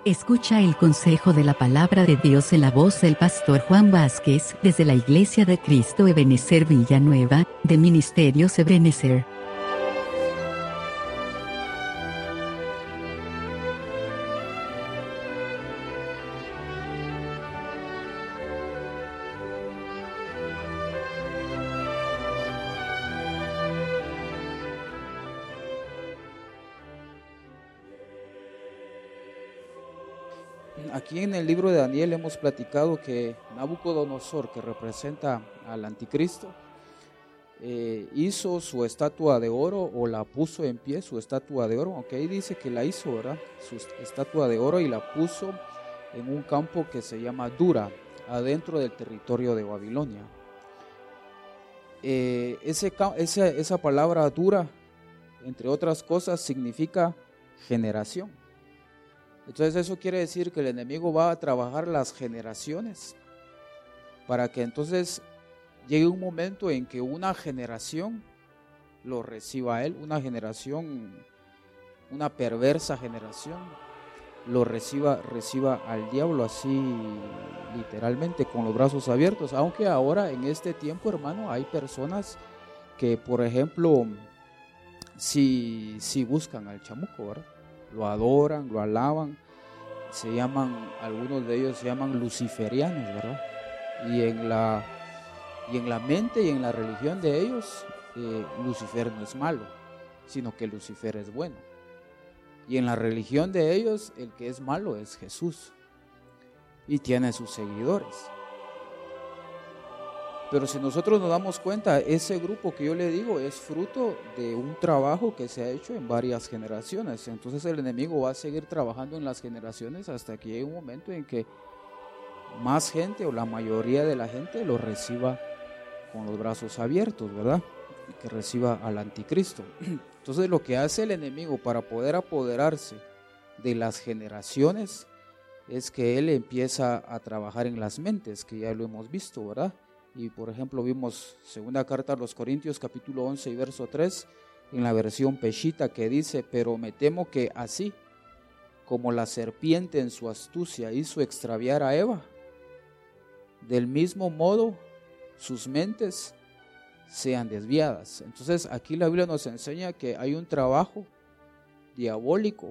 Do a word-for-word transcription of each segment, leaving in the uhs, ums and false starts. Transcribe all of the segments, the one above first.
Escucha el consejo de la palabra de Dios en la voz del pastor Juan Vázquez, desde la Iglesia de Cristo Ebenezer Villanueva, de Ministerios Ebenezer. Aquí en el libro de Daniel hemos platicado que Nabucodonosor, que representa al anticristo, eh, hizo su estatua de oro o la puso en pie, su estatua de oro, aunque ahí dice que la hizo, ¿verdad? Su estatua de oro, y la puso en un campo que se llama Dura, adentro del territorio de Babilonia. Eh, ese, esa, esa palabra Dura, entre otras cosas, significa generación. Entonces eso quiere decir que el enemigo va a trabajar las generaciones para que entonces llegue un momento en que una generación lo reciba a él, una generación, una perversa generación, lo reciba, reciba al diablo, así literalmente, con los brazos abiertos. Aunque ahora en este tiempo, hermano, hay personas que, por ejemplo, si, si buscan al chamuco, ¿verdad? Lo adoran, lo alaban, se llaman, algunos de ellos se llaman luciferianos, ¿verdad? Y en la, y en la mente y en la religión de ellos, eh, Lucifer no es malo, sino que Lucifer es bueno. Y en la religión de ellos, el que es malo es Jesús, y tiene sus seguidores. Pero si nosotros nos damos cuenta, ese grupo que yo le digo es fruto de un trabajo que se ha hecho en varias generaciones. Entonces el enemigo va a seguir trabajando en las generaciones hasta que llegue un momento en que más gente o la mayoría de la gente lo reciba con los brazos abiertos, ¿verdad? Y que reciba al anticristo. Entonces lo que hace el enemigo para poder apoderarse de las generaciones es que él empieza a trabajar en las mentes, que ya lo hemos visto, ¿verdad? Y por ejemplo vimos segunda carta a los Corintios capítulo once y verso tres en la versión Peshita, que dice: pero me temo que así como la serpiente en su astucia hizo extraviar a Eva, del mismo modo sus mentes sean desviadas. Entonces aquí la Biblia nos enseña que hay un trabajo diabólico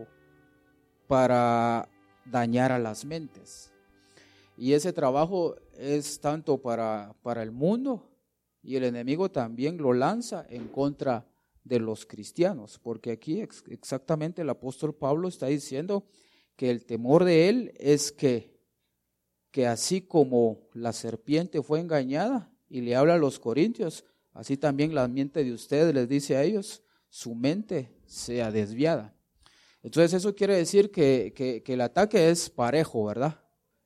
para dañar a las mentes. Y ese trabajo es tanto para, para el mundo, y el enemigo también lo lanza en contra de los cristianos, porque aquí ex, exactamente el apóstol Pablo está diciendo que el temor de él es que, que así como la serpiente fue engañada, y le habla a los corintios, así también la mente de ustedes, les dice a ellos, su mente sea desviada. Entonces eso quiere decir que, que, que el ataque es parejo, ¿verdad?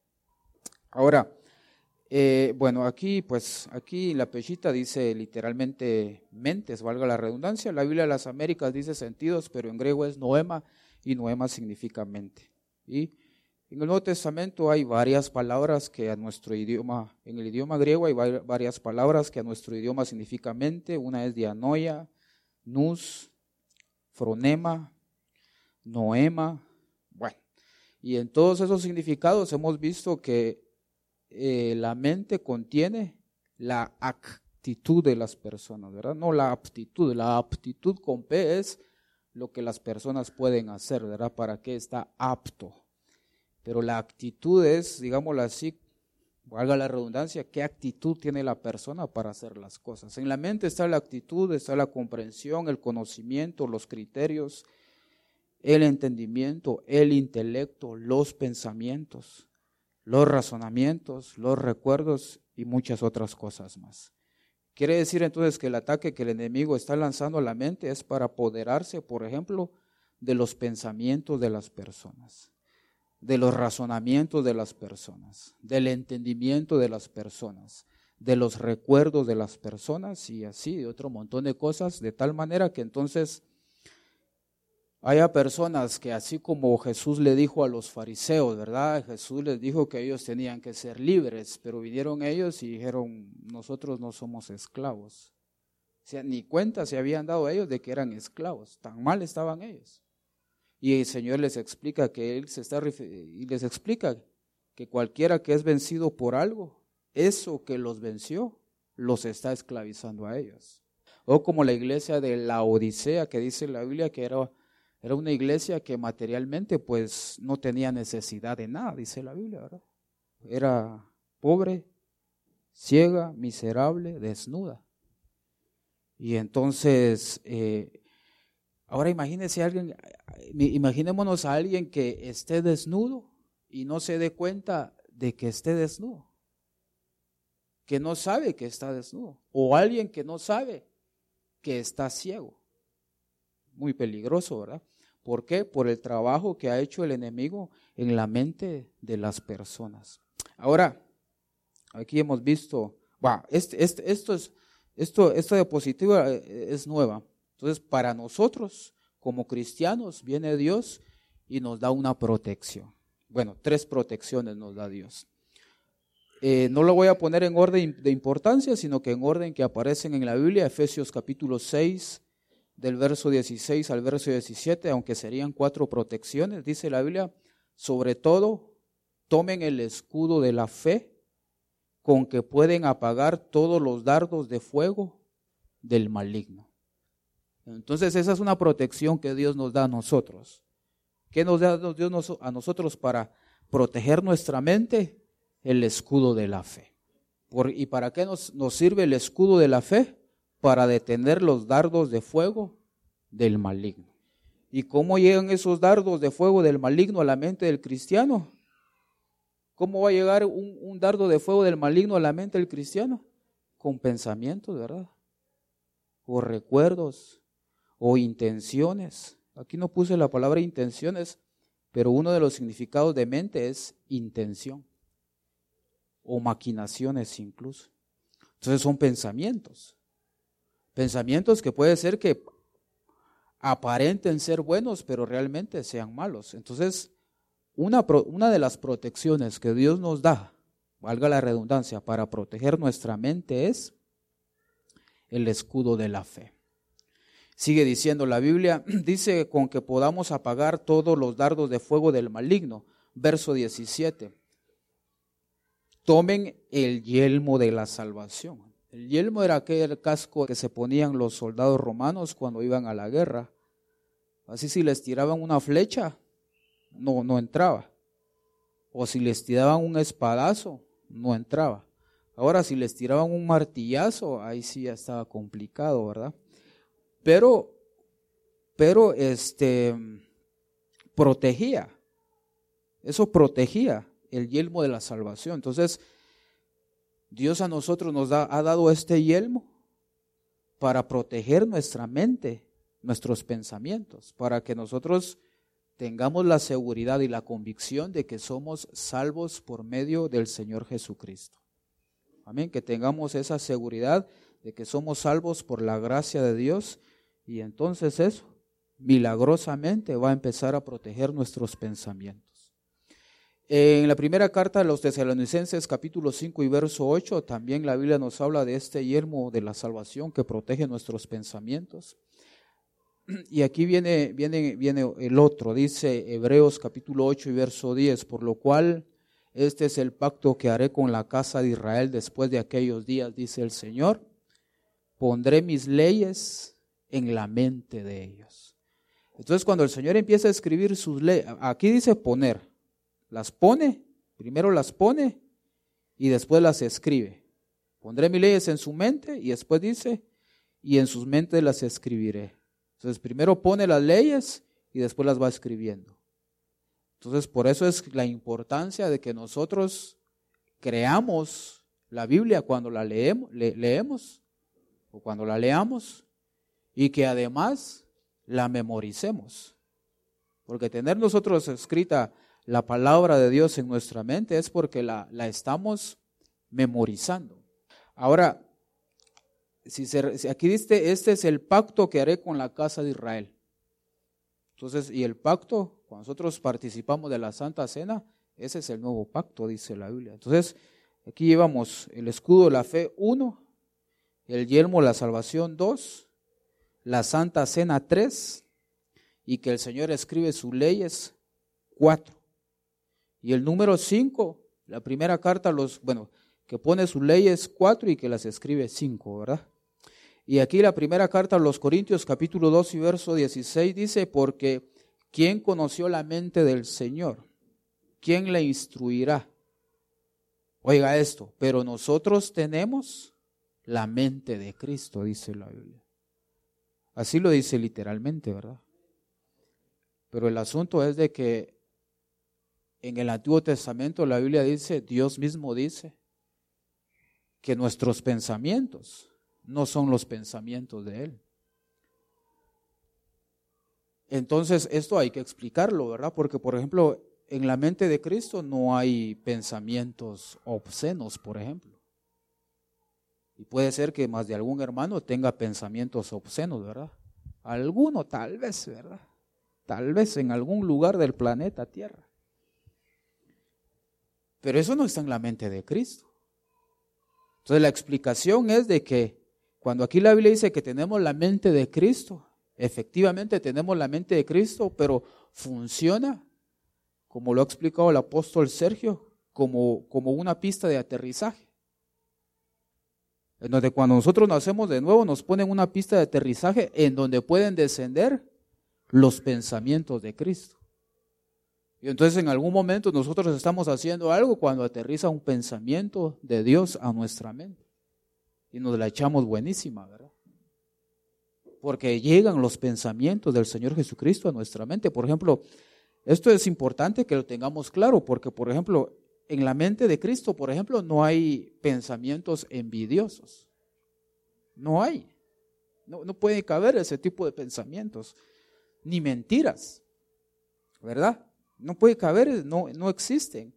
Ahora, eh, bueno, aquí pues aquí la Peshita dice literalmente mentes, valga la redundancia. La Biblia de las Américas dice sentidos, pero en griego es noema, y noema significa mente. Y en el Nuevo Testamento hay varias palabras que a nuestro idioma, en el idioma griego hay varias palabras que a nuestro idioma significan mente. Una es dianoia, nous, fronema, noema. Bueno, y en todos esos significados hemos visto que Eh, la mente contiene la actitud de las personas, ¿verdad? No la aptitud, la aptitud con P es lo que las personas pueden hacer, ¿verdad? Para qué está apto. Pero la actitud es, digámoslo así, valga la redundancia, qué actitud tiene la persona para hacer las cosas. En la mente está la actitud, está la comprensión, el conocimiento, los criterios, el entendimiento, el intelecto, los pensamientos, los razonamientos, los recuerdos y muchas otras cosas más. Quiere decir entonces que el ataque que el enemigo está lanzando a la mente es para apoderarse, por ejemplo, de los pensamientos de las personas, de los razonamientos de las personas, del entendimiento de las personas, de los recuerdos de las personas, y así de otro montón de cosas, de tal manera que entonces haya personas que, así como Jesús le dijo a los fariseos, ¿verdad? Jesús les dijo que ellos tenían que ser libres, pero vinieron ellos y dijeron: nosotros no somos esclavos. O sea, ni cuenta se habían dado ellos de que eran esclavos, tan mal estaban ellos. Y el Señor les explica que Él se está y les explica que cualquiera que es vencido por algo, eso que los venció, los está esclavizando a ellos. O como la iglesia de la Odisea, que dice la Biblia que era, era una iglesia que materialmente pues no tenía necesidad de nada, dice la Biblia, ¿verdad? Era pobre, ciega, miserable, desnuda. Y entonces, eh, ahora imagínese a alguien, imaginémonos a alguien que esté desnudo y no se dé cuenta de que esté desnudo, que no sabe que está desnudo, o alguien que no sabe que está ciego. Muy peligroso, ¿verdad? ¿Por qué? Por el trabajo que ha hecho el enemigo en la mente de las personas. Ahora, aquí hemos visto, bah, este, este, esto es, esto, esta diapositiva es nueva. Entonces, para nosotros, como cristianos, viene Dios y nos da una protección. Bueno, tres protecciones nos da Dios. Eh, no lo voy a poner en orden de importancia, sino que en orden que aparecen en la Biblia, Efesios capítulo seis, del verso dieciséis al verso diecisiete, aunque serían cuatro protecciones, dice la Biblia, sobre todo, tomen el escudo de la fe, con que pueden apagar todos los dardos de fuego del maligno. Entonces esa es una protección que Dios nos da a nosotros. ¿Qué nos da Dios a nosotros para proteger nuestra mente? El escudo de la fe. Por, ¿Y para qué nos, nos sirve el escudo de la fe? Para detener los dardos de fuego del maligno. ¿Y cómo llegan esos dardos de fuego del maligno a la mente del cristiano? ¿Cómo va a llegar un, un dardo de fuego del maligno a la mente del cristiano? Con pensamientos, ¿verdad? O recuerdos, o intenciones. Aquí no puse la palabra intenciones, pero uno de los significados de mente es intención, o maquinaciones incluso. Entonces son pensamientos. Pensamientos que puede ser que aparenten ser buenos, pero realmente sean malos. Entonces, una, una de las protecciones que Dios nos da, valga la redundancia, para proteger nuestra mente es el escudo de la fe. Sigue diciendo la Biblia, dice con que podamos apagar todos los dardos de fuego del maligno. Verso diecisiete. Tomen el yelmo de la salvación. El yelmo era aquel casco que se ponían los soldados romanos cuando iban a la guerra. Así si les tiraban una flecha, no, no entraba. O si les tiraban un espadazo, no entraba. Ahora si les tiraban un martillazo, ahí sí ya estaba complicado, ¿verdad? Pero, pero este, protegía. Eso protegía el yelmo de la salvación. Entonces, Dios a nosotros nos da, ha dado este yelmo para proteger nuestra mente, nuestros pensamientos, para que nosotros tengamos la seguridad y la convicción de que somos salvos por medio del Señor Jesucristo. Amén, que tengamos esa seguridad de que somos salvos por la gracia de Dios, y entonces eso milagrosamente va a empezar a proteger nuestros pensamientos. En la primera carta a los Tesalonicenses, capítulo cinco y verso ocho, también la Biblia nos habla de este yelmo de la salvación que protege nuestros pensamientos. Y aquí viene, viene, viene el otro, dice Hebreos capítulo ocho y verso diez, por lo cual este es el pacto que haré con la casa de Israel después de aquellos días, dice el Señor, pondré mis leyes en la mente de ellos. Entonces cuando el Señor empieza a escribir sus leyes, aquí dice poner, las pone, primero las pone y después las escribe. Pondré mis leyes en su mente y después dice, y en sus mentes las escribiré. Entonces primero pone las leyes y después las va escribiendo. Entonces por eso es la importancia de que nosotros creamos la Biblia cuando la leemos, le, leemos o cuando la leamos, y que además la memoricemos. Porque tener nosotros escrita la palabra de Dios en nuestra mente es porque la, la estamos memorizando. Ahora, si, se, si aquí dice, este es el pacto que haré con la casa de Israel. Entonces, y el pacto, cuando nosotros participamos de la Santa Cena, ese es el nuevo pacto, dice la Biblia. Entonces, aquí llevamos el escudo de la fe, uno, el yelmo de la salvación, dos, la Santa Cena, tres, y que el Señor escribe sus leyes, cuatro. Y el número cinco, la primera carta, a los, bueno, que pone sus leyes cuatro y que las escribe cinco, ¿verdad? Y aquí la primera carta a los Corintios, capítulo dos y verso dieciséis, dice, porque ¿quién conoció la mente del Señor? ¿Quién le instruirá? Oiga esto, pero nosotros tenemos la mente de Cristo, dice la Biblia. Así lo dice literalmente, ¿verdad? Pero el asunto es de que en el Antiguo Testamento la Biblia dice, Dios mismo dice, que nuestros pensamientos no son los pensamientos de Él. Entonces esto hay que explicarlo, ¿verdad? Porque por ejemplo, en la mente de Cristo no hay pensamientos obscenos, por ejemplo. Y puede ser que más de algún hermano tenga pensamientos obscenos, ¿verdad? Alguno tal vez, ¿verdad? Tal vez en algún lugar del planeta Tierra. Pero eso no está en la mente de Cristo. Entonces la explicación es de que cuando aquí la Biblia dice que tenemos la mente de Cristo, efectivamente tenemos la mente de Cristo, pero funciona, como lo ha explicado el apóstol Sergio, como, como una pista de aterrizaje. En donde cuando nosotros nacemos de nuevo nos ponen una pista de aterrizaje en donde pueden descender los pensamientos de Cristo. Y entonces en algún momento nosotros estamos haciendo algo cuando aterriza un pensamiento de Dios a nuestra mente. Y nos la echamos buenísima, ¿verdad? Porque llegan los pensamientos del Señor Jesucristo a nuestra mente. Por ejemplo, esto es importante que lo tengamos claro, porque por ejemplo, en la mente de Cristo, por ejemplo, no hay pensamientos envidiosos. No hay. No, no puede caber ese tipo de pensamientos. Ni mentiras, ¿verdad? No puede caber, no, no existen.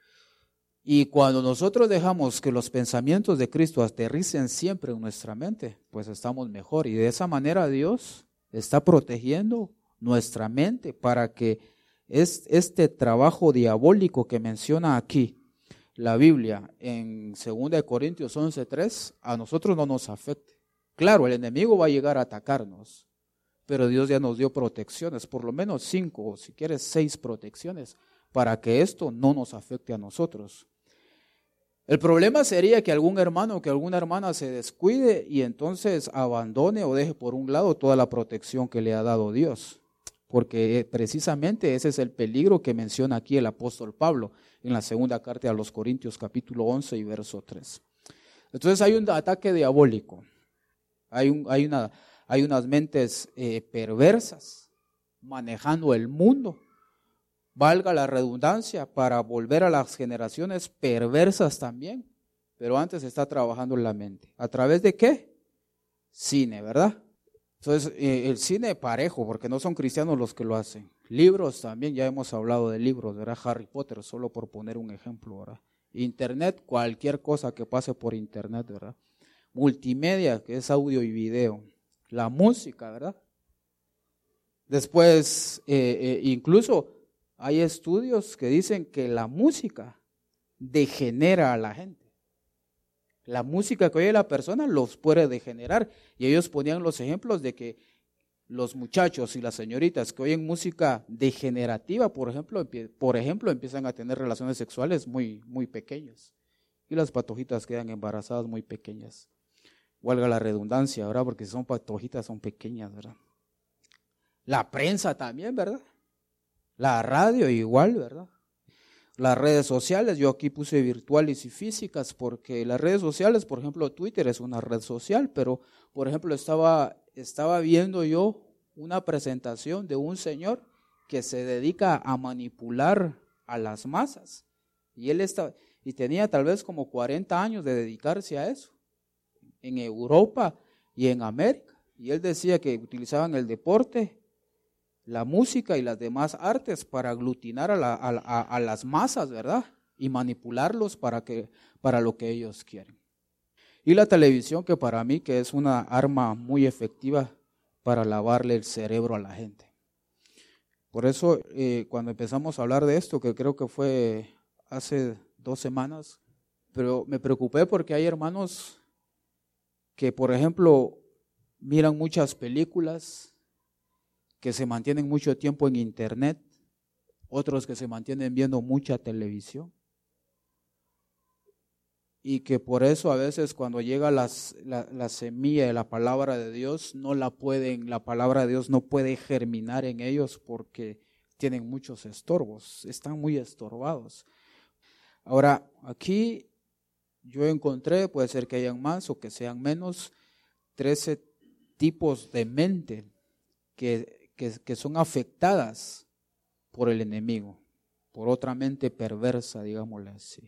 Y cuando nosotros dejamos que los pensamientos de Cristo aterricen siempre en nuestra mente, pues estamos mejor. Y de esa manera Dios está protegiendo nuestra mente para que es, este trabajo diabólico que menciona aquí la Biblia en segunda de Corintios once tres, a nosotros no nos afecte. Claro, el enemigo va a llegar a atacarnos, pero Dios ya nos dio protecciones, por lo menos cinco o si quieres seis protecciones, para que esto no nos afecte a nosotros. El problema sería que algún hermano o que alguna hermana se descuide y entonces abandone o deje por un lado toda la protección que le ha dado Dios, porque precisamente ese es el peligro que menciona aquí el apóstol Pablo en la segunda carta a los Corintios capítulo once y verso tres. Entonces hay un ataque diabólico, hay, un, hay, una, hay unas mentes eh, perversas manejando el mundo, valga la redundancia, para volver a las generaciones perversas también, pero antes está trabajando en la mente. ¿A través de qué? Cine, ¿verdad? Entonces, eh, el cine parejo, porque no son cristianos los que lo hacen. Libros también, ya hemos hablado de libros, ¿verdad? Harry Potter, solo por poner un ejemplo, ¿verdad? Internet, cualquier cosa que pase por internet, ¿verdad? Multimedia, que es audio y video. La música, ¿verdad? Después, eh, eh, incluso hay estudios que dicen que la música degenera a la gente. La música que oye la persona los puede degenerar. Y ellos ponían los ejemplos de que los muchachos y las señoritas que oyen música degenerativa, por ejemplo, por ejemplo, empiezan a tener relaciones sexuales muy, muy pequeñas. Y las patojitas quedan embarazadas muy pequeñas. Valga la redundancia, ¿verdad? Porque si son patojitas son pequeñas, ¿verdad? La prensa también, ¿verdad? La radio igual, ¿verdad? Las redes sociales, yo aquí puse virtuales y físicas porque las redes sociales, por ejemplo, Twitter es una red social, pero por ejemplo estaba, estaba viendo yo una presentación de un señor que se dedica a manipular a las masas y él está, y tenía tal vez como cuarenta años de dedicarse a eso en Europa y en América, y él decía que utilizaban el deporte, la música y las demás artes para aglutinar a, la, a, a, a las masas, ¿verdad? Y manipularlos para, que, para lo que ellos quieren. Y la televisión, que para mí que es una arma muy efectiva para lavarle el cerebro a la gente. Por eso, eh, cuando empezamos a hablar de esto, que creo que fue hace dos semanas, pero me preocupé porque hay hermanos que, por ejemplo, miran muchas películas, que se mantienen mucho tiempo en internet, otros que se mantienen viendo mucha televisión. Y que por eso a veces cuando llega las, la, la semilla de la palabra de Dios, no la pueden, la palabra de Dios no puede germinar en ellos porque tienen muchos estorbos, están muy estorbados. Ahora, aquí yo encontré, puede ser que hayan más o que sean menos, trece tipos de mente que, que, que son afectadas por el enemigo, por otra mente perversa, digámosle así.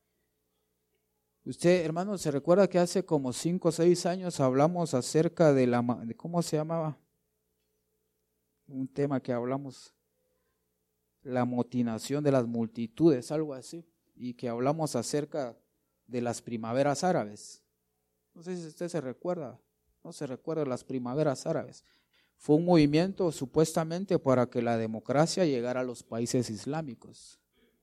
Usted, hermano, ¿se recuerda que hace como cinco o seis años hablamos acerca de la, de ¿cómo se llamaba? Un tema que hablamos, la amotinación de las multitudes, algo así, y que hablamos acerca de las primaveras árabes. No sé si usted se recuerda, no se recuerda de las primaveras árabes. Fue un movimiento supuestamente para que la democracia llegara a los países islámicos.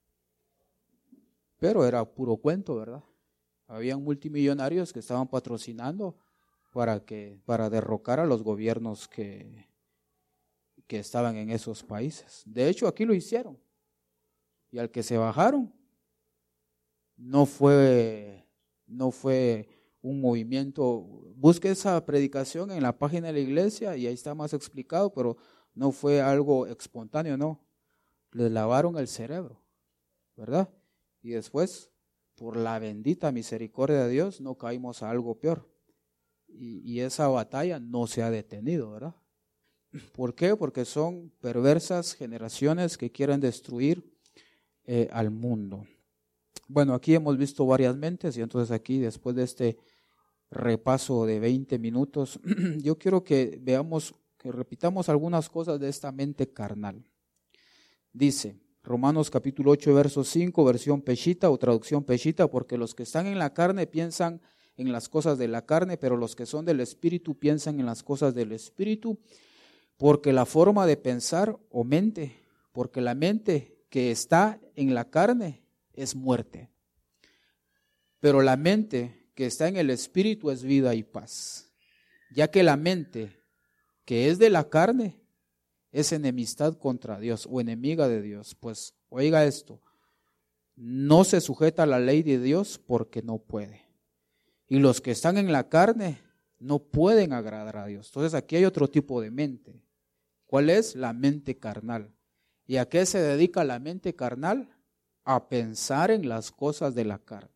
Pero era puro cuento, ¿verdad? Habían multimillonarios que estaban patrocinando para que para derrocar a los gobiernos que, que estaban en esos países. De hecho, aquí lo hicieron. Y al que se bajaron, no fue, no fue un movimiento. Busque esa predicación en la página de la iglesia y ahí está más explicado, pero no fue algo espontáneo, no. Les lavaron el cerebro, ¿verdad? Y después, por la bendita misericordia de Dios, no caímos a algo peor. Y, y esa batalla no se ha detenido, ¿verdad? ¿Por qué? Porque son perversas generaciones que quieren destruir eh, al mundo. Bueno, aquí hemos visto varias mentes y entonces aquí, después de este repaso de veinte minutos, yo quiero que veamos, que repitamos algunas cosas de esta mente carnal. Dice Romanos capítulo ocho, verso cinco, versión Peshita o traducción Peshita, porque los que están en la carne piensan en las cosas de la carne, pero los que son del Espíritu piensan en las cosas del Espíritu, porque la forma de pensar o mente, porque la mente que está en la carne es muerte, pero la mente que está en el Espíritu es vida y paz, ya que la mente que es de la carne es enemistad contra Dios o enemiga de Dios. Pues oiga esto, no se sujeta a la ley de Dios porque no puede. Y los que están en la carne no pueden agradar a Dios. Entonces aquí hay otro tipo de mente. ¿Cuál es? La mente carnal. ¿Y a qué se dedica la mente carnal? A pensar en las cosas de la carne.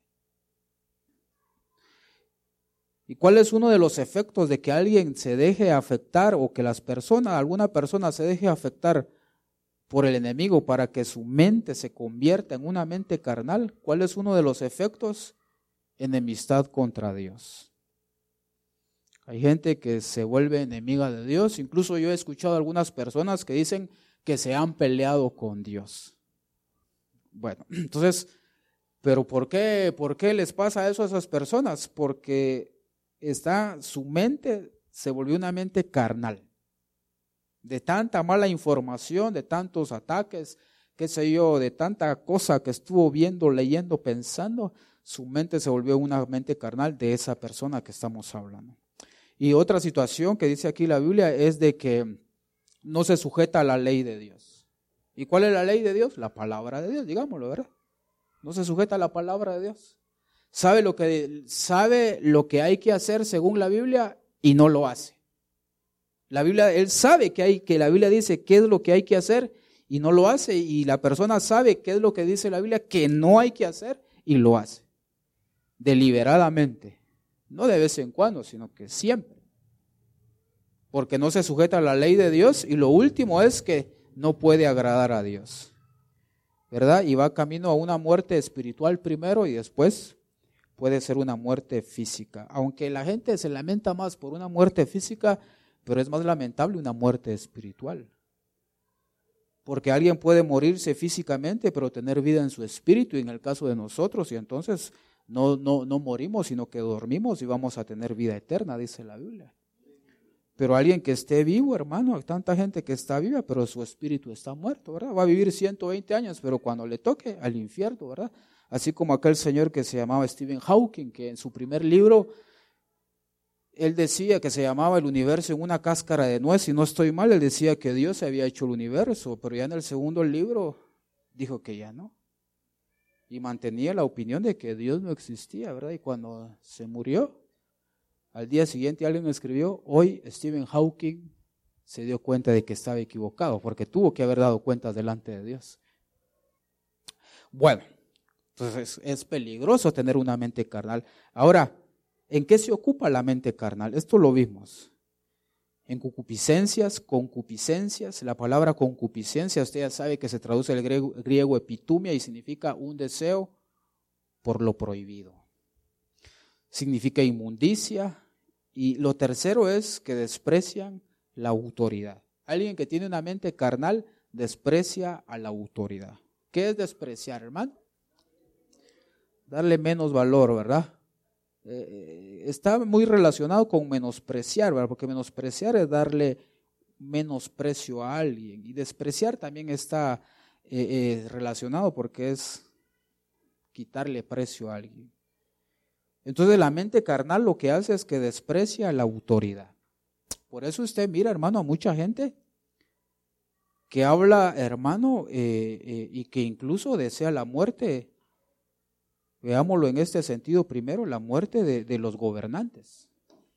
¿Y cuál es uno de los efectos de que alguien se deje afectar o que las personas, alguna persona se deje afectar por el enemigo para que su mente se convierta en una mente carnal? ¿Cuál es uno de los efectos? Enemistad contra Dios. Hay gente que se vuelve enemiga de Dios. Incluso yo he escuchado a algunas personas que dicen que se han peleado con Dios. Bueno, entonces, ¿pero por qué, por qué les pasa eso a esas personas? Porque está, su mente se volvió una mente carnal, de tanta mala información, de tantos ataques, qué sé yo, de tanta cosa que estuvo viendo, leyendo, pensando, su mente se volvió una mente carnal de esa persona que estamos hablando. Y otra situación que dice aquí la Biblia es de que no se sujeta a la ley de Dios. ¿Y cuál es la ley de Dios? La palabra de Dios, digámoslo, ¿verdad? No se sujeta a la palabra de Dios. Sabe lo que, sabe lo que hay que hacer según la Biblia y no lo hace. La Biblia, él sabe que, hay, que la Biblia dice qué es lo que hay que hacer y no lo hace. Y la persona sabe qué es lo que dice la Biblia que no hay que hacer y lo hace. Deliberadamente. No de vez en cuando, sino que siempre. Porque no se sujeta a la ley de Dios y lo último es que no puede agradar a Dios. ¿Verdad? Y va camino a una muerte espiritual primero y después puede ser una muerte física. Aunque la gente se lamenta más por una muerte física, pero es más lamentable una muerte espiritual. Porque alguien puede morirse físicamente, pero tener vida en su espíritu, y en el caso de nosotros, y entonces no, no, no morimos, sino que dormimos y vamos a tener vida eterna, dice la Biblia. Pero alguien que esté vivo, hermano, hay tanta gente que está viva, pero su espíritu está muerto, ¿verdad? Va a vivir ciento veinte años, pero cuando le toque, al infierno, ¿verdad? Así como aquel señor que se llamaba Stephen Hawking, que en su primer libro él decía que se llamaba el universo en una cáscara de nuez, si no estoy mal, él decía que Dios había hecho el universo, pero ya en el segundo libro dijo que ya no. Y mantenía la opinión de que Dios no existía, ¿verdad? Y cuando se murió, al día siguiente alguien escribió, hoy Stephen Hawking se dio cuenta de que estaba equivocado, porque tuvo que haber dado cuentas delante de Dios. Bueno, entonces es peligroso tener una mente carnal. Ahora, ¿en qué se ocupa la mente carnal? Esto lo vimos. En concupiscencias, concupiscencias. La palabra concupiscencia, usted ya sabe que se traduce del griego, griego epitumia y significa un deseo por lo prohibido. Significa inmundicia. Y lo tercero es que desprecian la autoridad. Alguien que tiene una mente carnal desprecia a la autoridad. ¿Qué es despreciar, hermano? Darle menos valor, ¿verdad? Eh, está muy relacionado con menospreciar, ¿verdad? Porque menospreciar es darle menosprecio a alguien, y despreciar también está eh, eh, relacionado porque es quitarle precio a alguien. Entonces la mente carnal lo que hace es que desprecia la autoridad. Por eso usted mira, hermano, a mucha gente que habla, hermano, eh, eh, y que incluso desea la muerte. Veámoslo en este sentido primero, la muerte de, de los gobernantes.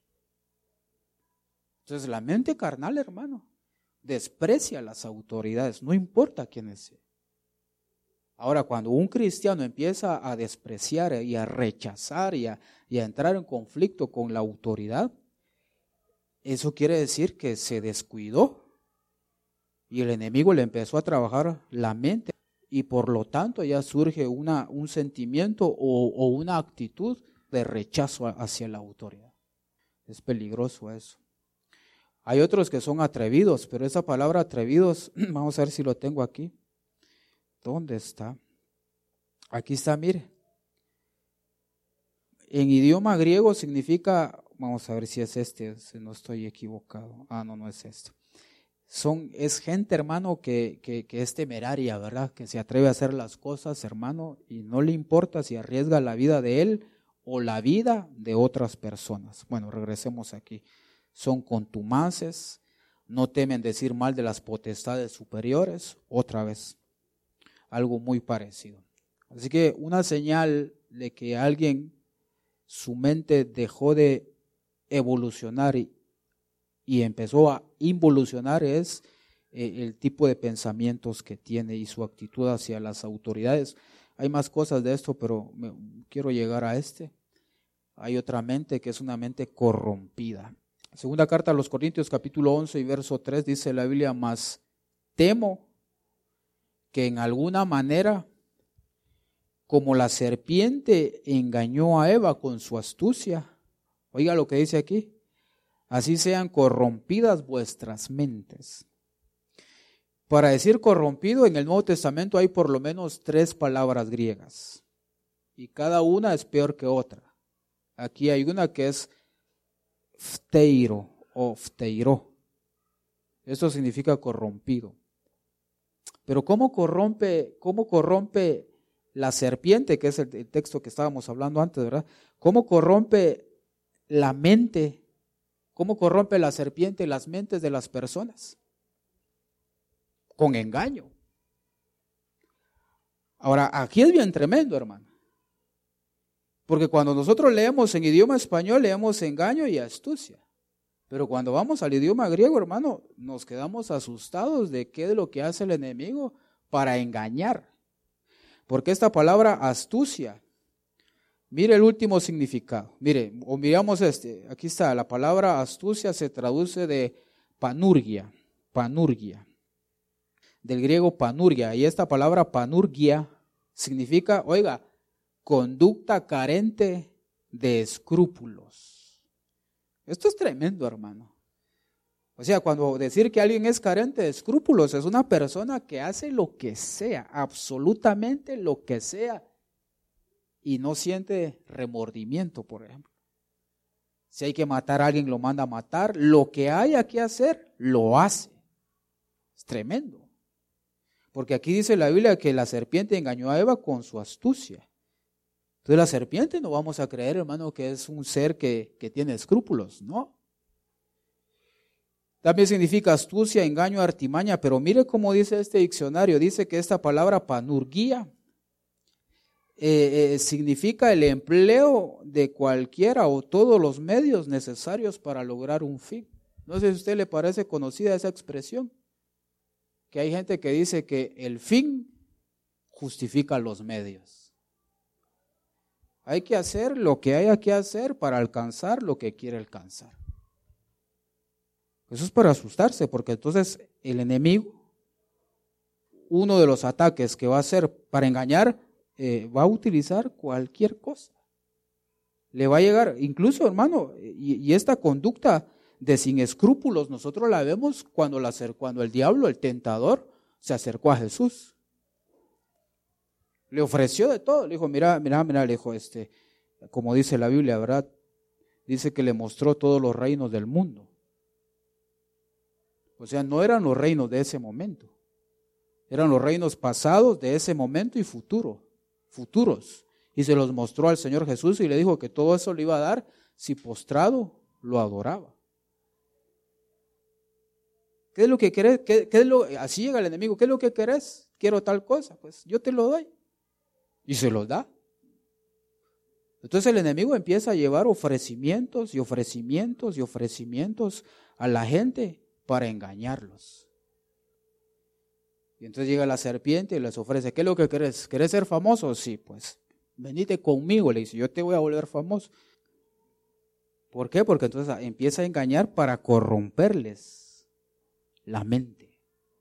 Entonces la mente carnal, hermano, desprecia a las autoridades, no importa quiénes sean. Ahora, cuando un cristiano empieza a despreciar y a rechazar y a, y a entrar en conflicto con la autoridad, eso quiere decir que se descuidó y el enemigo le empezó a trabajar la mente. Y por lo tanto ya surge una, un sentimiento o, o una actitud de rechazo hacia la autoridad. Es peligroso eso. Hay otros que son atrevidos, pero esa palabra atrevidos, vamos a ver si lo tengo aquí. ¿Dónde está? Aquí está, mire. En idioma griego significa, vamos a ver si es este, si no estoy equivocado. Ah, no, no es este. Son, es gente, hermano, que, que, que es temeraria, ¿verdad? Que se atreve a hacer las cosas, hermano, y no le importa si arriesga la vida de él o la vida de otras personas. Bueno, regresemos aquí. Son contumaces, no temen decir mal de las potestades superiores, otra vez, algo muy parecido. Así que una señal de que alguien, su mente dejó de evolucionar y y empezó a involucionar es eh, el tipo de pensamientos que tiene y su actitud hacia las autoridades. Hay más cosas de esto, pero me, quiero llegar a este. Hay otra mente que es una mente corrompida. Segunda carta a los Corintios, capítulo once y verso tres, dice la Biblia, mas temo que en alguna manera, como la serpiente engañó a Eva con su astucia, oiga lo que dice aquí, así sean corrompidas vuestras mentes. Para decir corrompido, en el Nuevo Testamento hay por lo menos tres palabras griegas. Y cada una es peor que otra. Aquí hay una que es phteiro o phteiro. Esto significa corrompido. Pero ¿cómo corrompe, cómo corrompe la serpiente, que es el, el texto que estábamos hablando antes, ¿verdad? ¿Cómo corrompe la mente? ¿Cómo corrompe la serpiente las mentes de las personas? Con engaño. Ahora, aquí es bien tremendo, hermano. Porque cuando nosotros leemos en idioma español, leemos engaño y astucia. Pero cuando vamos al idioma griego, hermano, nos quedamos asustados de qué es lo que hace el enemigo para engañar. Porque esta palabra astucia, mire el último significado. Mire, o miramos este. Aquí está, la palabra astucia se traduce de panurgia, panurgia. Del griego panurgia. Y esta palabra panurgia significa, oiga, conducta carente de escrúpulos. Esto es tremendo, hermano. O sea, cuando decir que alguien es carente de escrúpulos, es una persona que hace lo que sea, absolutamente lo que sea, y no siente remordimiento, por ejemplo. Si hay que matar a alguien, lo manda a matar. Lo que haya que hacer, lo hace. Es tremendo. Porque aquí dice la Biblia que la serpiente engañó a Eva con su astucia. Entonces la serpiente no vamos a creer, hermano, que es un ser que, que tiene escrúpulos, ¿no? También significa astucia, engaño, artimaña, pero mire cómo dice este diccionario, dice que esta palabra panurguía eh, eh, significa el empleo de cualquiera o todos los medios necesarios para lograr un fin. No sé si a usted le parece conocida esa expresión, que hay gente que dice que el fin justifica los medios. Hay que hacer lo que haya que hacer para alcanzar lo que quiere alcanzar. Eso es para asustarse, porque entonces el enemigo, uno de los ataques que va a hacer para engañar, eh, va a utilizar cualquier cosa. Le va a llegar, incluso hermano, y, y esta conducta de sin escrúpulos, nosotros la vemos cuando, la, cuando el diablo, el tentador, se acercó a Jesús. Le ofreció de todo, le dijo, mira, mira, mira, le dijo, este, como dice la Biblia, ¿verdad? Dice que le mostró todos los reinos del mundo. O sea, no eran los reinos de ese momento, eran los reinos pasados de ese momento y futuro, futuros. Y se los mostró al Señor Jesús y le dijo que todo eso le iba a dar si postrado lo adoraba. ¿Qué es lo que querés? ¿Qué, qué es lo, así llega el enemigo, ¿qué es lo que querés? Quiero tal cosa, pues yo te lo doy. Y se los da. Entonces el enemigo empieza a llevar ofrecimientos y ofrecimientos y ofrecimientos a la gente para engañarlos. Y entonces llega la serpiente y les ofrece, ¿qué es lo que querés? ¿Querés ser famoso? Sí, pues venite conmigo, le dice, yo te voy a volver famoso. ¿Por qué? Porque entonces empieza a engañar para corromperles la mente.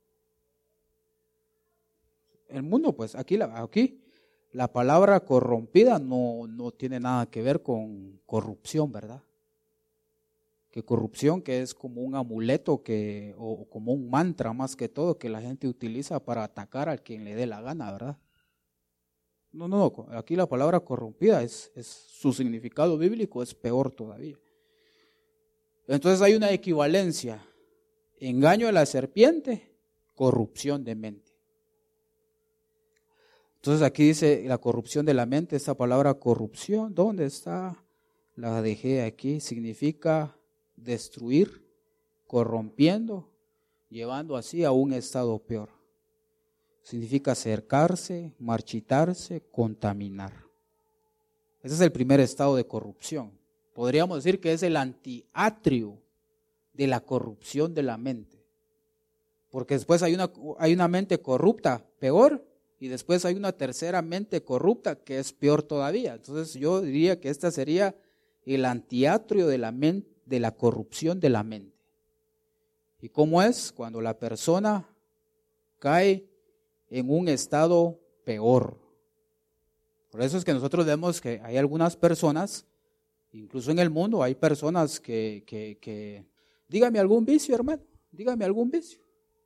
El mundo, pues aquí, la, aquí la palabra corrompida no, no tiene nada que ver con corrupción, ¿verdad? Que corrupción, que es como un amuleto que, o como un mantra más que todo que la gente utiliza para atacar al quien le dé la gana, ¿verdad? No, no, no, aquí la palabra corrompida es, es su significado bíblico es peor todavía. Entonces hay una equivalencia, engaño de la serpiente, corrupción de mente. Entonces aquí dice la corrupción de la mente, esta palabra corrupción, ¿dónde está? La dejé aquí, significa destruir, corrompiendo, llevando así a un estado peor. Significa acercarse, marchitarse, contaminar. Ese es el primer estado de corrupción. Podríamos decir que es el antiatrio de la corrupción de la mente. Porque después hay una, hay una mente corrupta, peor, y después hay una tercera mente corrupta que es peor todavía. Entonces yo diría que esta sería el antiatrio de la mente, de la corrupción de la mente. ¿Y cómo es? Cuando la persona cae en un estado peor. Por eso es que nosotros vemos que hay algunas personas, incluso en el mundo, hay personas que, que, que dígame algún vicio, hermano, dígame algún vicio.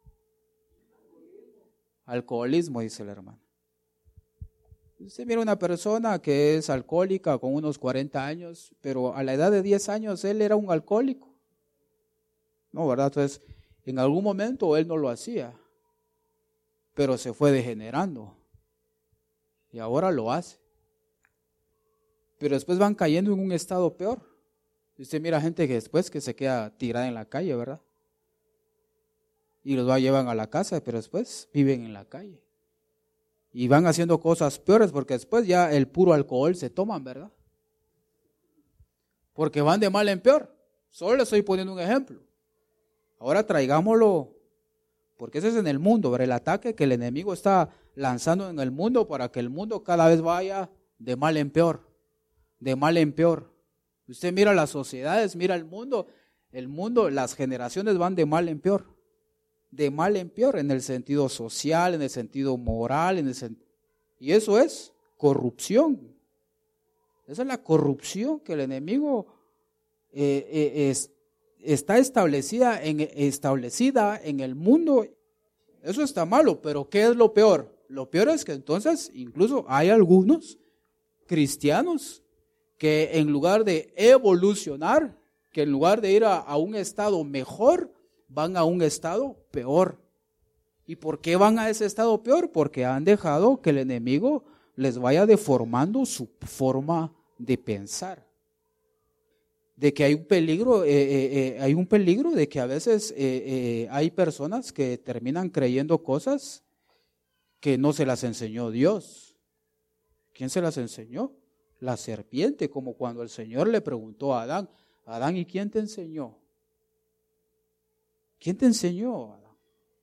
Alcoholismo, dice el hermano. Usted mira una persona que es alcohólica con unos cuarenta años, pero a la edad de diez años él era un alcohólico. No, ¿verdad? Entonces, en algún momento él no lo hacía, pero se fue degenerando y ahora lo hace. Pero después van cayendo en un estado peor. Usted mira gente que después que se queda tirada en la calle, ¿verdad? Y los va, llevan a la casa, pero después viven en la calle. Y van haciendo cosas peores porque después ya el puro alcohol se toman, ¿verdad? Porque van de mal en peor. Solo le estoy poniendo un ejemplo. Ahora traigámoslo, porque ese es en el mundo, ¿verdad? El ataque que el enemigo está lanzando en el mundo para que el mundo cada vez vaya de mal en peor, de mal en peor. Usted mira las sociedades, mira el mundo, el mundo, las generaciones van de mal en peor. De mal en peor, en el sentido social, en el sentido moral, en el sen- y eso es corrupción. Esa es la corrupción que el enemigo eh, eh, es, está establecida en, establecida en el mundo. Eso está malo, pero ¿qué es lo peor? Lo peor es que entonces incluso hay algunos cristianos que en lugar de evolucionar, que en lugar de ir a, a un estado mejor, van a un estado peor. ¿Y por qué van a ese estado peor? Porque han dejado que el enemigo les vaya deformando su forma de pensar. De que hay un peligro, eh, eh, eh, hay un peligro de que a veces eh, eh, hay personas que terminan creyendo cosas que no se las enseñó Dios. ¿Quién se las enseñó? La serpiente, como cuando el Señor le preguntó a Adán, Adán, ¿y quién te enseñó? ¿Quién te enseñó, Adán?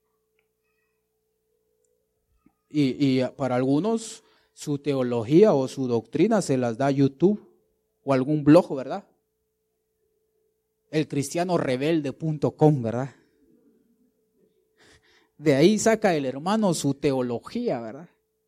Y, y para algunos su teología o su doctrina se las da YouTube o algún blog, ¿verdad? el cristiano rebelde punto com, ¿verdad? De ahí saca el hermano su teología, ¿verdad?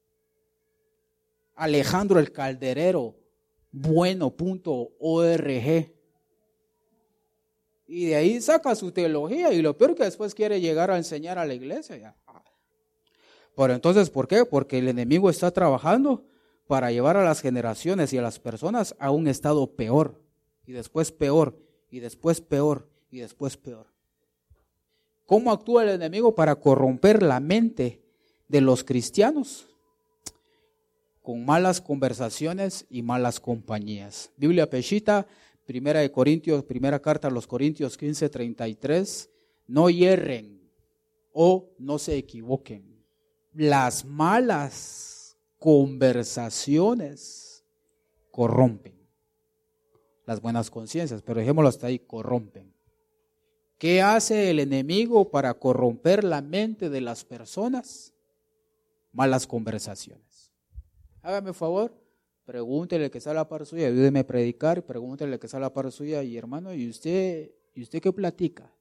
Alejandro el Calderero, bueno punto org. Y de ahí saca su teología, y lo peor que después quiere llegar a enseñar a la iglesia. Ya. Pero entonces, ¿por qué? Porque el enemigo está trabajando para llevar a las generaciones y a las personas a un estado peor, y después peor, y después peor, y después peor. ¿Cómo actúa el enemigo para corromper la mente de los cristianos? Con malas conversaciones y malas compañías. Biblia Peshita, primera de Corintios, primera carta a los Corintios quince, treinta y tres, no hierren o no se equivoquen. Las malas conversaciones corrompen. Las buenas conciencias, pero dejémoslo hasta ahí, corrompen. ¿Qué hace el enemigo para corromper la mente de las personas? Malas conversaciones. Hágame favor, pregúntele que está a la par suya, ayúdeme a predicar, pregúntele que está a la par suya, y hermano, ¿y usted, ¿y usted qué platica?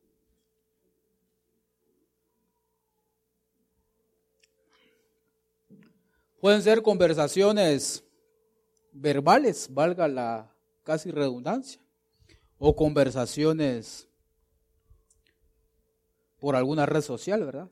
Pueden ser conversaciones verbales, valga la casi redundancia, o conversaciones por alguna red social, ¿verdad?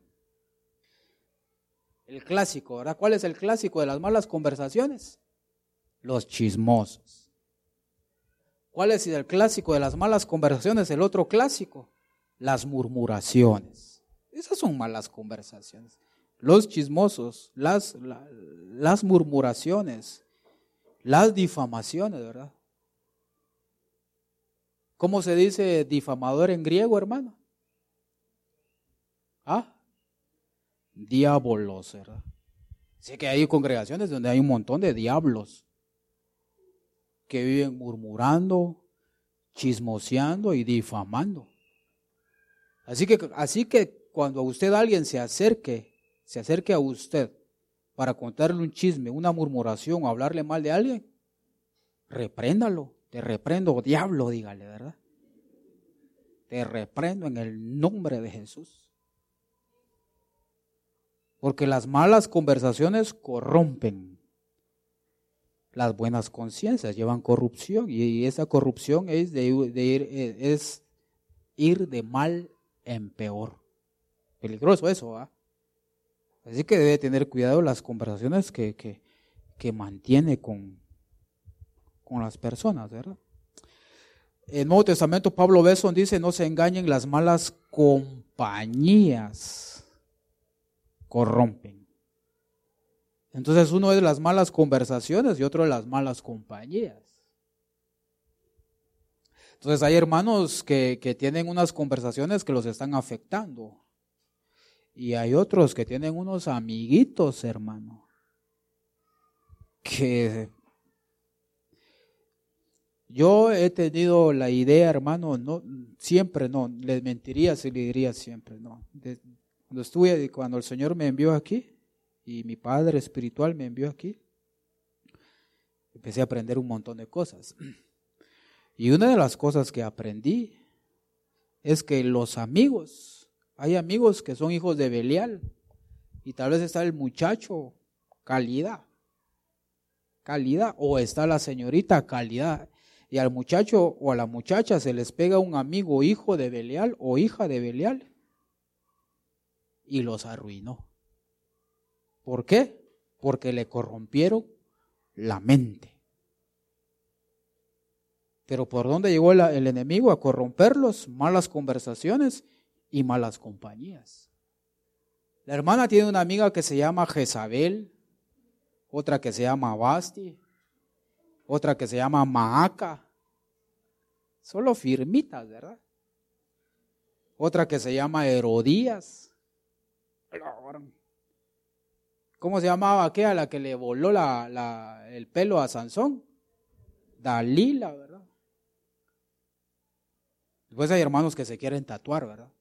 El clásico, ¿verdad? ¿Cuál es el clásico de las malas conversaciones? Los chismosos. ¿Cuál es el clásico de las malas conversaciones? El otro clásico, las murmuraciones. Esas son malas conversaciones. Los chismosos, las, la, las murmuraciones, las difamaciones, ¿verdad? ¿Cómo se dice difamador en griego, hermano? ¿Ah? Diabolos, ¿verdad? Sé que hay congregaciones donde hay un montón de diablos que viven murmurando, chismoseando y difamando. Así que, así que cuando a usted alguien se acerque, se acerque a usted para contarle un chisme, una murmuración o hablarle mal de alguien, repréndalo, te reprendo, diablo, dígale, ¿verdad? Te reprendo en el nombre de Jesús. Porque las malas conversaciones corrompen. Las buenas conciencias llevan corrupción, y esa corrupción es de, de ir, es ir de mal en peor. Peligroso eso, ¿ah? Así que debe tener cuidado las conversaciones que, que, que mantiene con, con las personas, ¿verdad? En el Nuevo Testamento, Pablo Besson dice, no se engañen, las malas compañías corrompen. Entonces uno es de las malas conversaciones y otro de las malas compañías. Entonces hay hermanos que, que tienen unas conversaciones que los están afectando. Y hay otros que tienen unos amiguitos, hermano, que yo he tenido la idea, hermano, no siempre no, les mentiría si le diría siempre, no. De, cuando estuve, cuando el Señor me envió aquí y mi Padre espiritual me envió aquí, empecé a aprender un montón de cosas. Y una de las cosas que aprendí es que los amigos, hay amigos que son hijos de Belial, y tal vez está el muchacho, calidad, calidad, o está la señorita, calidad, y al muchacho o a la muchacha se les pega un amigo hijo de Belial o hija de Belial, y los arruinó. ¿Por qué? Porque le corrompieron la mente. Pero ¿por dónde llegó el, el enemigo a corromperlos? Malas conversaciones y malas compañías. La hermana tiene una amiga que se llama Jezabel, otra que se llama Basti, otra que se llama Maaca. Solo firmitas, ¿verdad? Otra que se llama Herodías. ¿Cómo se llamaba aquella a la que le voló la, la, el pelo a Sansón? Dalila, ¿verdad? Después hay hermanos que se quieren tatuar, ¿verdad?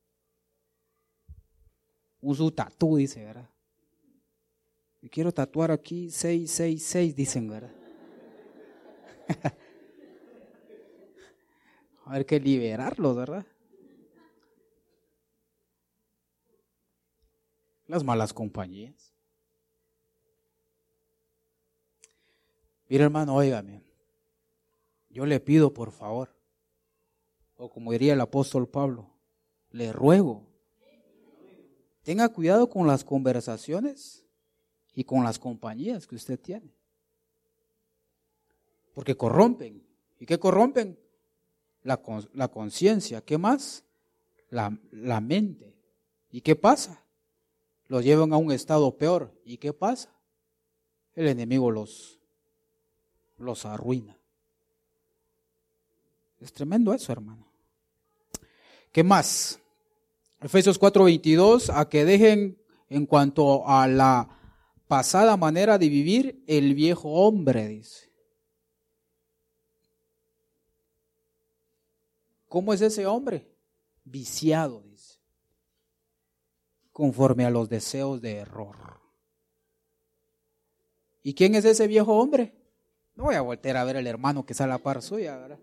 Un su tatú, dice, ¿verdad? Y quiero tatuar aquí seis seis seis, dicen, ¿verdad? A ver, que liberarlos, ¿verdad? Las malas compañías. Mira, hermano, óigame. Yo le pido, por favor, o como diría el apóstol Pablo, le ruego, tenga cuidado con las conversaciones y con las compañías que usted tiene. Porque corrompen. ¿Y qué corrompen? La, la conciencia. ¿Qué más? La, la mente. ¿Y qué pasa? Los llevan a un estado peor. ¿Y qué pasa? El enemigo los, los arruina. Es tremendo eso, hermano. ¿Qué más? Efesios cuatro veintidós, a que dejen en cuanto a la pasada manera de vivir el viejo hombre, dice. ¿Cómo es ese hombre? Viciado, dice. Conforme a los deseos de error. ¿Y quién es ese viejo hombre? No voy a voltear a ver al hermano que está a la par suya, ¿verdad?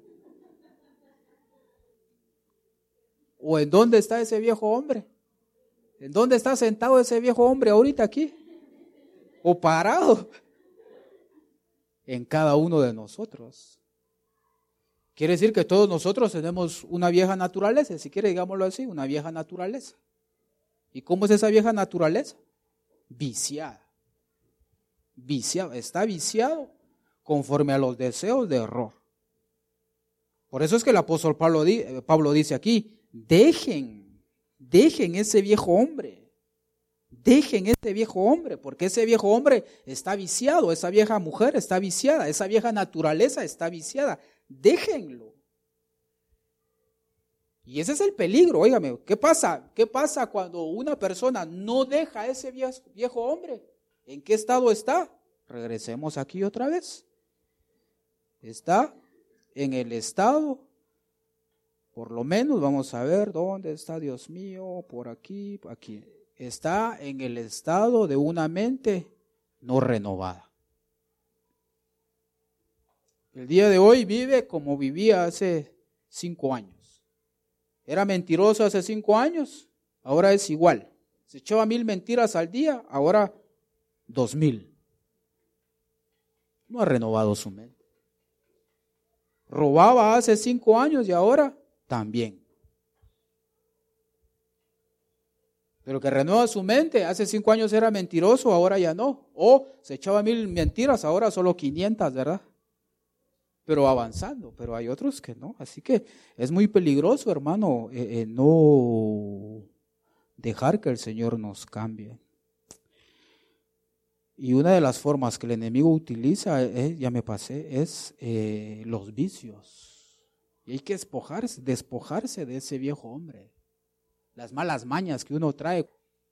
¿O en dónde está ese viejo hombre? ¿En dónde está sentado ese viejo hombre ahorita aquí? ¿O parado? En cada uno de nosotros. Quiere decir que todos nosotros tenemos una vieja naturaleza, si quiere digámoslo así, una vieja naturaleza. ¿Y cómo es esa vieja naturaleza? Viciada. Viciado, está viciado conforme a los deseos de error. Por eso es que el apóstol Pablo, Pablo dice aquí, dejen, dejen ese viejo hombre, dejen ese viejo hombre, porque ese viejo hombre está viciado, esa vieja mujer está viciada, esa vieja naturaleza está viciada, déjenlo. Y ese es el peligro, óigame, ¿qué pasa? ¿Qué pasa cuando una persona no deja a ese viejo hombre? ¿En qué estado está? Regresemos aquí otra vez. Está en el estado, por lo menos vamos a ver dónde está, Dios mío, por aquí, aquí. Está en el estado de una mente no renovada. El día de hoy vive como vivía hace cinco años. Era mentiroso hace cinco años, ahora es igual. Se echaba mil mentiras al día, ahora dos mil. No ha renovado su mente. Robaba hace cinco años y ahora también. Pero que renueva su mente, hace cinco años era mentiroso, ahora ya no. O se echaba mil mentiras, ahora solo quinientas, ¿verdad? Pero avanzando, pero hay otros que no. Así que es muy peligroso, hermano, eh, eh, no dejar que el Señor nos cambie. Y una de las formas que el enemigo utiliza, eh, ya me pasé, es eh, los vicios. Y hay que despojarse, despojarse de ese viejo hombre. Las malas mañas que uno trae.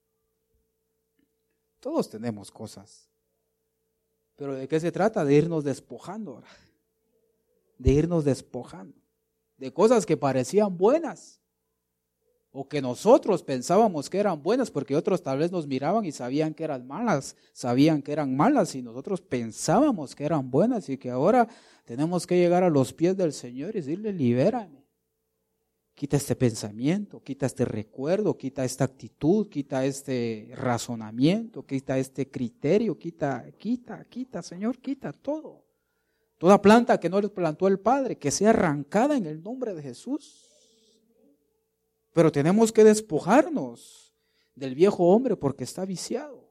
Todos tenemos cosas. Pero ¿de qué se trata? De irnos despojando. De irnos despojando. De cosas que parecían buenas. O que nosotros pensábamos que eran buenas, porque otros tal vez nos miraban y sabían que eran malas, sabían que eran malas y nosotros pensábamos que eran buenas y que ahora tenemos que llegar a los pies del Señor y decirle, libérame. Quita este pensamiento, quita este recuerdo, quita esta actitud, quita este razonamiento, quita este criterio, quita, quita, quita, Señor, quita todo. Toda planta que no le plantó el Padre, que sea arrancada en el nombre de Jesús. Pero tenemos que despojarnos del viejo hombre porque está viciado.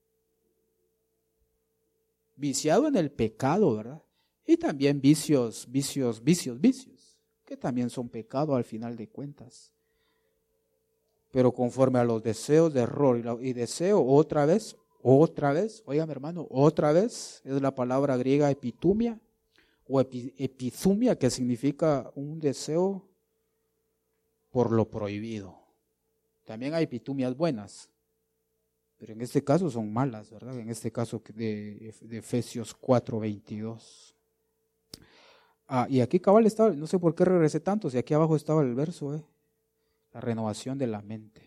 Viciado en el pecado, ¿verdad? Y también vicios, vicios, vicios, vicios, que también son pecado al final de cuentas. Pero conforme a los deseos de error y deseo otra vez Otra vez, oiga mi hermano, otra vez es la palabra griega epitumia o epi, epizumia, que significa un deseo por lo prohibido. También hay epitumias buenas, pero en este caso son malas, ¿verdad? En este caso de, de Efesios cuatro veintidós. Ah, y aquí cabal estaba, no sé por qué regresé tanto, si aquí abajo estaba el verso, ¿eh? La renovación de la mente.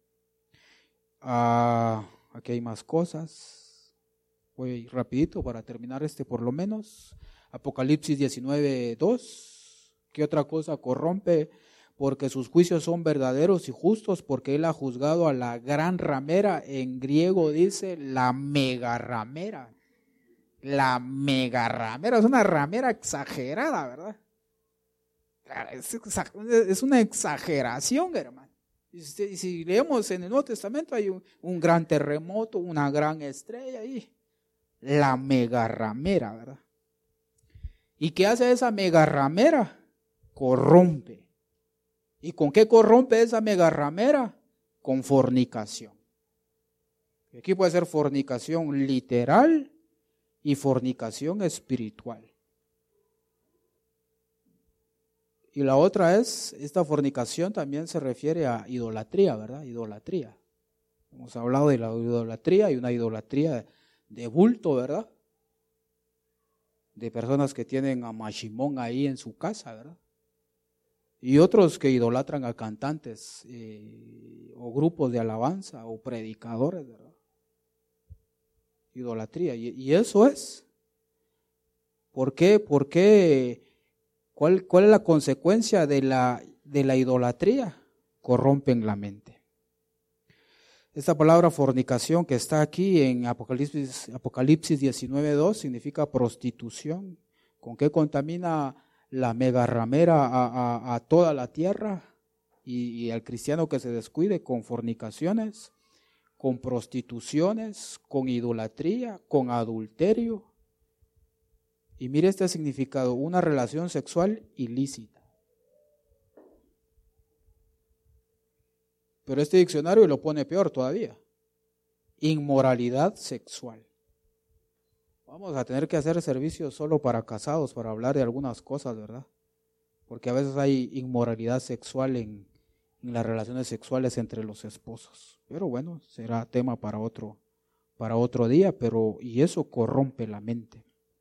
Ah, aquí hay más cosas. Voy rapidito para terminar este por lo menos. Apocalipsis diecinueve dos. ¿Qué otra cosa corrompe? Porque sus juicios son verdaderos y justos, porque él ha juzgado a la gran ramera. En griego dice la mega ramera. La mega ramera, es una ramera exagerada, ¿verdad? Es una exageración, hermano. Y si, si leemos en el Nuevo Testamento hay un, un gran terremoto, una gran estrella ahí. La mega ramera, ¿verdad? ¿Y qué hace esa mega ramera? Corrompe. ¿Y con qué corrompe esa mega ramera? Con fornicación. Y aquí puede ser fornicación literal y fornicación espiritual. Y la otra es, esta fornicación también se refiere a idolatría, ¿verdad? Idolatría. Hemos hablado de la idolatría y una idolatría de bulto, ¿verdad? De personas que tienen a Mashimón ahí en su casa, ¿verdad? Y otros que idolatran a cantantes eh, o grupos de alabanza o predicadores, ¿verdad? Idolatría. Y, y eso es. ¿Por qué? ¿Por qué? ¿Cuál, cuál es la consecuencia de la, de la idolatría? Corrompen la mente. Esta palabra fornicación que está aquí en Apocalipsis, Apocalipsis diecinueve dos significa prostitución. ¿Con qué contamina la mega ramera a, a, a toda la tierra? Y, y al cristiano que se descuide con fornicaciones, con prostituciones, con idolatría, con adulterio. Y mire este significado, una relación sexual ilícita. Pero este diccionario lo pone peor todavía. Inmoralidad sexual. Vamos a tener que hacer servicios solo para casados, para hablar de algunas cosas, ¿verdad? Porque a veces hay inmoralidad sexual en, en las relaciones sexuales entre los esposos. Pero bueno, será tema para otro, para otro día, pero y eso corrompe la mente.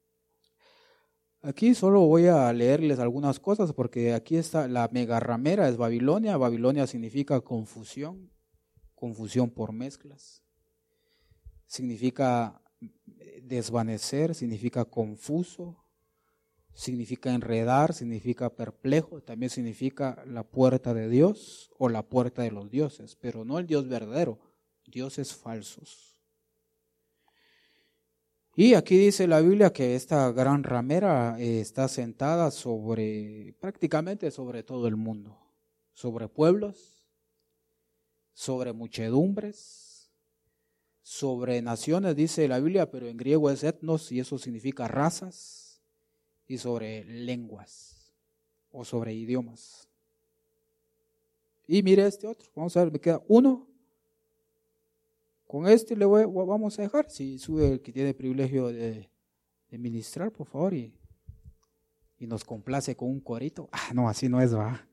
Aquí solo voy a leerles algunas cosas porque aquí está la mega ramera, es Babilonia. Babilonia significa confusión, confusión por mezclas. Significa desvanecer, significa confuso, significa enredar, significa perplejo, también significa la puerta de Dios o la puerta de los dioses, pero no el Dios verdadero, dioses falsos. Y aquí dice la Biblia que esta gran ramera eh, está sentada sobre, prácticamente sobre todo el mundo, sobre pueblos, sobre muchedumbres, sobre naciones, dice la Biblia, pero en griego es etnos y eso significa razas, y sobre lenguas o sobre idiomas. Y mire este otro, vamos a ver, me queda uno. Con este le voy, vamos a dejar, si sube el que tiene el privilegio de, de ministrar, por favor, y, y nos complace con un corito. Ah, no, así no es, va.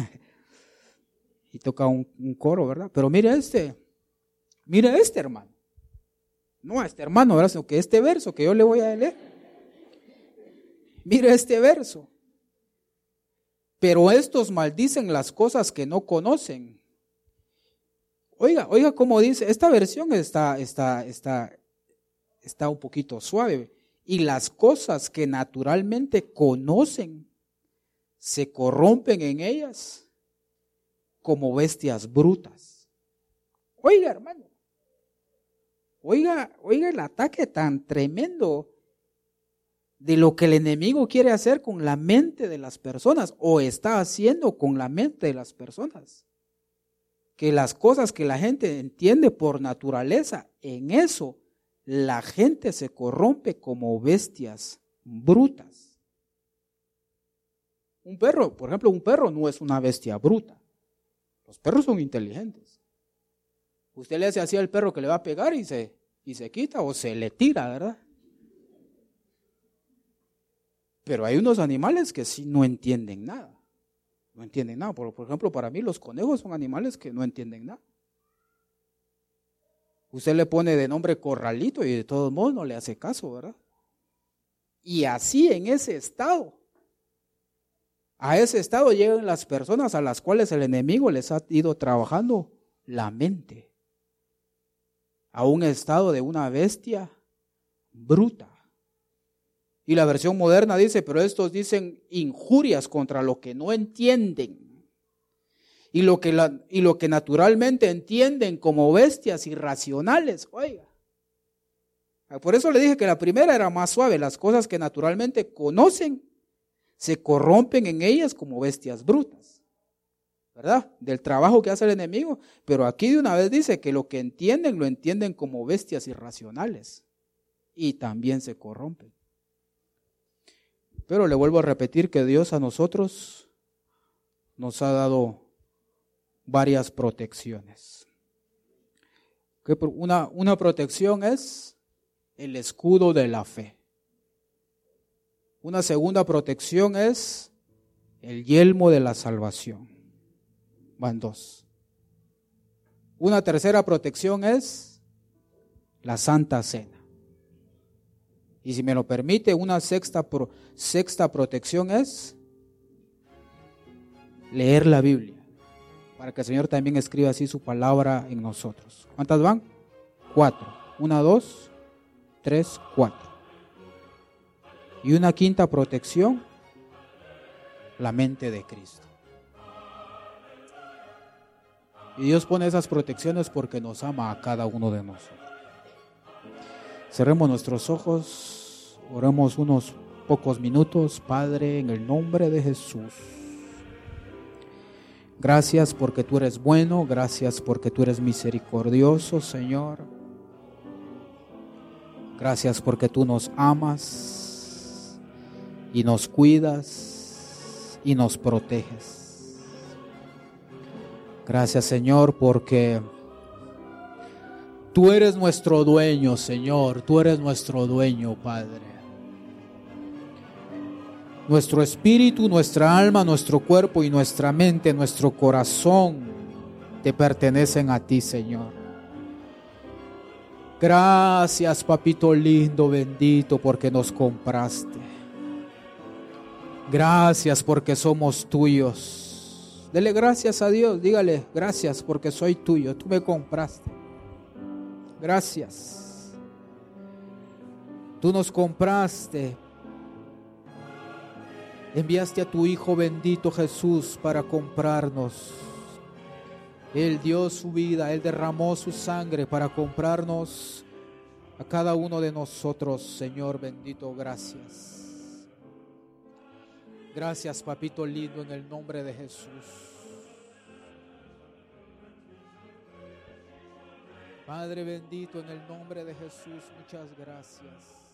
Y toca un, un coro, ¿verdad? Pero mire este, mire este hermano. No a este hermano, ¿verdad? Sino que este verso que yo le voy a leer. Mire este verso. Pero estos maldicen las cosas que no conocen. Oiga, oiga cómo dice, esta versión está, está, está, está un poquito suave. Y las cosas que naturalmente conocen se corrompen en ellas como bestias brutas. Oiga, hermano, oiga, oiga el ataque tan tremendo de lo que el enemigo quiere hacer con la mente de las personas o está haciendo con la mente de las personas. Que las cosas que la gente entiende por naturaleza, en eso la gente se corrompe como bestias brutas. Un perro, por ejemplo, un perro no es una bestia bruta. Los perros son inteligentes. Usted le hace así al perro que le va a pegar y se, y se quita o se le tira, ¿verdad? Pero hay unos animales que sí no entienden nada. No entienden nada. Por, por ejemplo, para mí los conejos son animales que no entienden nada. Usted le pone de nombre Corralito y de todos modos no le hace caso, ¿verdad? Y así en ese estado, a ese estado llegan las personas a las cuales el enemigo les ha ido trabajando la mente. A un estado de una bestia bruta. Y la versión moderna dice, pero estos dicen injurias contra lo que no entienden. Y lo que, la, y lo que naturalmente entienden como bestias irracionales. Oiga. Por eso le dije que la primera era más suave. Las cosas que naturalmente conocen se corrompen en ellas como bestias brutas. ¿Verdad? Del trabajo que hace el enemigo. Pero aquí de una vez dice que lo que entienden lo entienden como bestias irracionales. Y también se corrompen. Pero le vuelvo a repetir que Dios a nosotros nos ha dado varias protecciones. Una, una protección es el escudo de la fe. Una segunda protección es el yelmo de la salvación. Van dos. Una tercera protección es la Santa Cena. Y si me lo permite, una sexta, pro, sexta protección es leer la Biblia, para que el Señor también escriba así su palabra en nosotros. ¿Cuántas van? Cuatro. Una, dos, tres, cuatro. Y una quinta protección, la mente de Cristo. Y Dios pone esas protecciones porque nos ama a cada uno de nosotros. Cerremos nuestros ojos, oremos unos pocos minutos. Padre, en el nombre de Jesús. Gracias porque tú eres bueno, gracias porque tú eres misericordioso, Señor. Gracias porque tú nos amas y nos cuidas y nos proteges. Gracias, Señor, porque tú eres nuestro dueño, Señor, tú eres nuestro dueño, Padre. Nuestro espíritu, nuestra alma, nuestro cuerpo y nuestra mente, nuestro corazón te pertenecen a ti, Señor. Gracias, papito lindo, bendito, porque nos compraste. Gracias porque somos tuyos. Dele gracias a Dios, dígale gracias porque soy tuyo, tú me compraste. Gracias. Tú nos compraste. Enviaste a tu Hijo bendito Jesús para comprarnos. Él dio su vida, Él derramó su sangre para comprarnos a cada uno de nosotros, Señor bendito, gracias. Gracias, papito lindo, en el nombre de Jesús. Padre bendito, en el nombre de Jesús, muchas gracias.